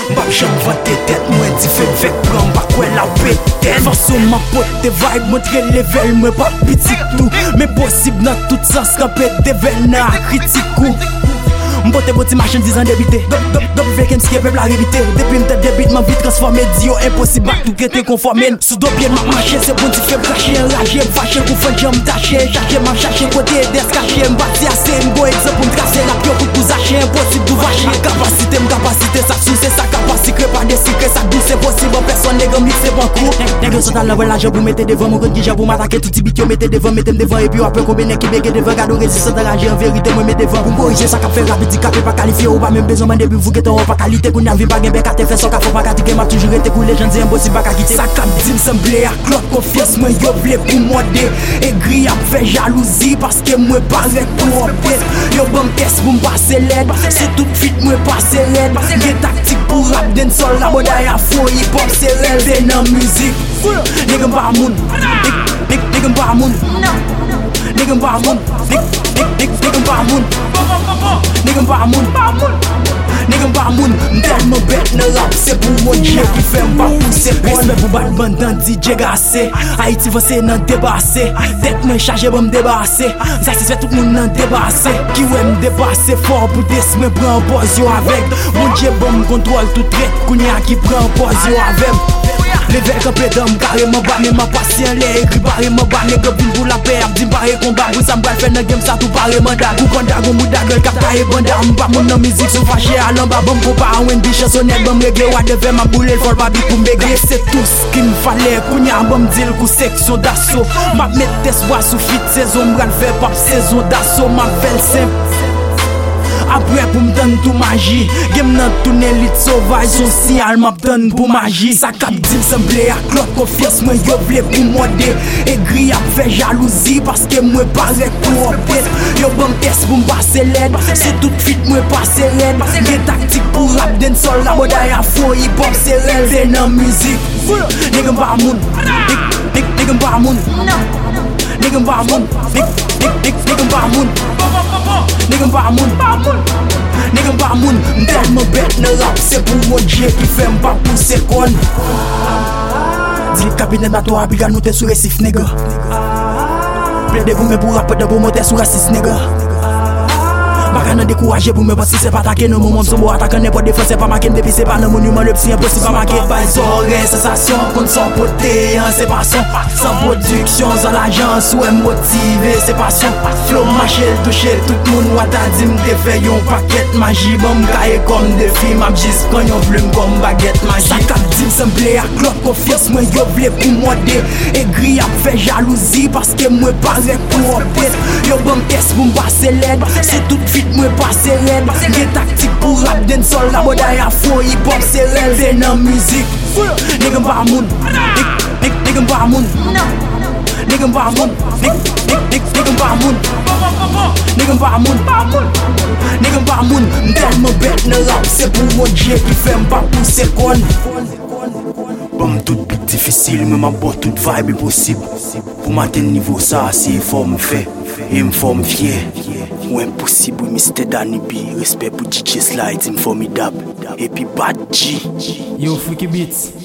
Bab j'en vante tête, moi dit fait vek prend pas quoi la pétenne. Façon ma pote te vibe montre level moi pas petit tout. Mais possible dans tout sens camper te vena critique. M'bote boti machine 10 ans débité. Dop vek m'ski peuple la révité. Depuis m'te débite m'a vite transformé dio impossible à tout qu'était conformé. Sous dos bien m'a marché c'est bon fait cracher enragé fâché pour faire jam taché chercher m'a chercher côté des caché m'bati assez m'go exemple pour tracer la pio pour zacher impossible tout vacher. Capacité ça sous c'est ça capacité pas des secrets ça douce c'est possible personne n'est gambit c'est bon coup. Nèg sont dans la je vous mettez devant mon code j'ai vous m'attaquer tout petit bitio mettez devant et puis après combien qui bégué devant gado résistance enragé en vérité moi mettez devant pour corriger ça qu'a fait rapide capé pas qualifié ou pas même besoin man depuis vous que t'en pas qualité qu'on a vu pas gain bec à te faire ça qu'a faut pas qualité m'a toujours été cool les gens disent impossible pas quitter ça cap dit semblé à Claude confiance moi yo blé pour moi et gris a fait jalousie parce que moi paraît pour tête yo bon test pour passer l'aide c'est tout de suite moi passer l'aide des tactiques pour rap den sol la bodaille à fond hip hop c'est réel dans musique nigga pas moun nigga pas moun nigga pas moun nigga pas moun nigga pas moun nigga pas moun tellement bête ne rap c'est pour mon Dieu qui fait m'pas pousser respect pour Batman dans DJ gassé Haïti va c'est nan débasser tête moi chargé pour me débarrasser ça c'est tout le monde nan débasser qui ouais me dépasser fort pour des me prend pause yo avec mon Dieu bon me contrôle tout trait kounya qui prend pause yo avec les verres complets d'homme carrément bas mais ma patient les écrit carrément bas les gobines pour la paix dit pareil combat pour ça me faire dans game ça tout pareillement dag ou quand dag ou mou dag capta et banda m'pas mon dans musique sous fâché à l'en bas bon pour pas un des chansonnette bon régler wa de faire ma boule faut pas pour m'égler c'est tout ce qu'il me fallait kounya bon dire coup section d'assaut m'a mettre espoir sous fit saison m'gal faire pop saison d'assaut ma belle simple. Après pour m'donner tout magie game nan tourner lit sauvage son signal m'donne pour magie ça cap dit semblé à Claude confiance moi yo blé pour moi et gris a fait jalousie parce que moi paraît pour tête yo bon test pour m'passer l'aide c'est tout de suite moi passer l'aide des tactiques pour rap den sol la bodaille à fond hip hop c'est réel dans musique nigga pas moun nigga pas moun nigga pas moun nigga pas moun nigga pas moun nigga pas moun tellement bête ne rap c'est pour mon Dieu qui fait m'pas pousser con dis le cabinet de toi puis nous t'es sur récif nègre plaidez-vous mais pour rapper de vous monter sur raciste nègre pas qu'à décourager pour me passer c'est pas attaquer nos moments sont beaux attaquer n'importe défense c'est pas marquer depuis c'est pas le monument le psy impossible pas marquer pas les oreilles sensation qu'on sans poté c'est passion sans production sans l'agence ou motivé c'est passion flow marcher toucher tout le monde ou t'a dit me fait un paquet magie bon cahier comme des films m'a juste quand yon plume comme baguette magie ça cap dit semblé à Claude confiance moi yo blé pour moi et gris a fait jalousie parce que moi paraît pour tête yo bon test pour m'passer l'aide c'est tout de suite moi passer l'aide des tactiques pour rap den sol la bodaille à fond hip hop c'est réel dans musique nigga pas moun nigga pas moun nigga pas moun nigga pas moun nigga pas moun nigga pas moun tellement bête ne rap c'est pour mon Dieu qui fait m'pas pousser con bon tout plus difficile mais ma botte toute vibe est possible pour m'atteindre niveau ça c'est fort me fait et me forme fier ou impossible Mr. Danny B respect pour DJ Slide formidable et puis Bad G Yo Freaky Beats